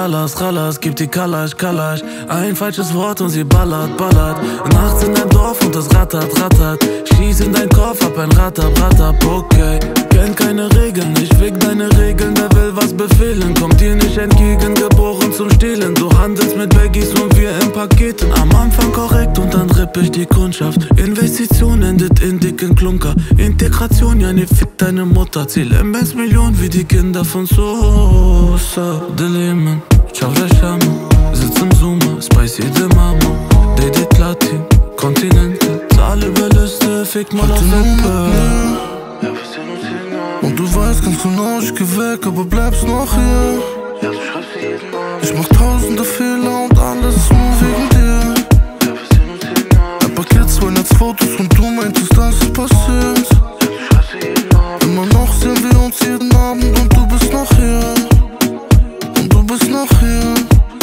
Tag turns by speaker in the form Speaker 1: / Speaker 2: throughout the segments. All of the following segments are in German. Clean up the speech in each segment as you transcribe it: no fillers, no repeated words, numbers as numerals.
Speaker 1: Rallas, Rallas, gib die Kalasch, Kalasch. Ein falsches Wort und sie ballert, ballert. Nachts in dein Dorf und das rattert, rattert. Schieß in dein Kopf, hab ein Ratter, Ratter, okay. Kenn keine Regeln, ich fick deine Regeln. Wer will was befehlen, kommt dir nicht entgegen. Geboren zum Stehlen, du handelst mit Baggies und wir in Paketen. Am Anfang korrekt und dann ripp ich die Kundschaft. Investition endet in dicken Klunker. Integration, ja ne, fick deine Mutter. Ziel immens Millionen wie die Kinder von Sosa. Dilemma, ciao der Schama. Sitz im Zoomer, spicy de Mama. Dated Latin, Kontinente. Zahl über Liste, fick mal auf Wempe.
Speaker 2: Und du weißt ganz genau, ich geh weg, aber bleibst noch hier.
Speaker 3: Ja, du schreibst für jeden Abend.
Speaker 2: Ich mach tausende Fehler und alles ist nur wegen dir.
Speaker 3: Ja, wir sehen uns jeden Abend.
Speaker 2: Ein Paket, 2 Netzfotos und du meintest, dass es passiert.
Speaker 3: Ja, du schreibst für jeden Abend.
Speaker 2: Immer noch sehen wir uns jeden Abend und du bist noch hier. Und du bist noch hier.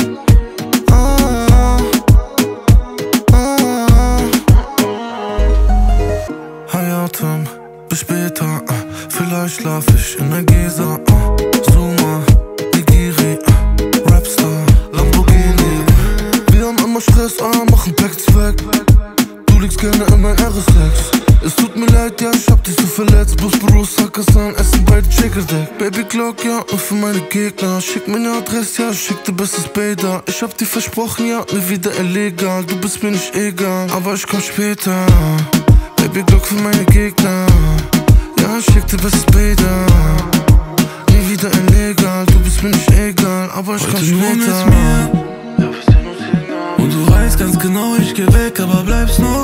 Speaker 2: Hayatam, bis später. Vielleicht schlaf ich in der Gesa. Zuma, Nigiri, Rapstar, Lamborghini. Wir haben immer Stress, machen Packs weg. Du liegst gerne in mein RS6. Es tut mir leid, ja, ich hab dich so verletzt. Bus, Bros, Hakkasan, essen beide Checker-Deck. Baby Glock, ja, nur für meine Gegner. Schick mir ne Adresse, ja, schick dir bestes Bader. Ich hab dir versprochen, ja, nie wieder illegal. Du bist mir nicht egal, aber ich komm später. Baby Glock für meine Gegner. Ja, schick dir bestes Bader. Nie wieder illegal, du bist mir nicht egal, aber ich komm später.
Speaker 1: Ja, wir sehen uns jeden Abend. Und du weißt ganz genau, ich geh weg, aber bleibst noch